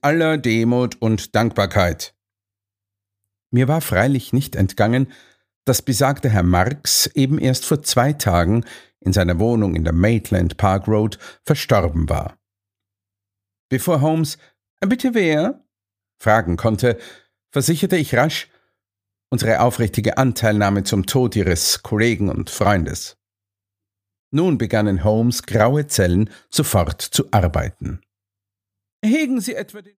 aller Demut und Dankbarkeit. Mir war freilich nicht entgangen, dass besagter Herr Marx eben erst vor 2 Tagen in seiner Wohnung in der Maitland Park Road verstorben war. Bevor Holmes »Bitte wer?« fragen konnte, versicherte ich rasch unsere aufrichtige Anteilnahme zum Tod Ihres Kollegen und Freundes. Nun begannen Holmes' graue Zellen sofort zu arbeiten. »Hegen Sie etwa den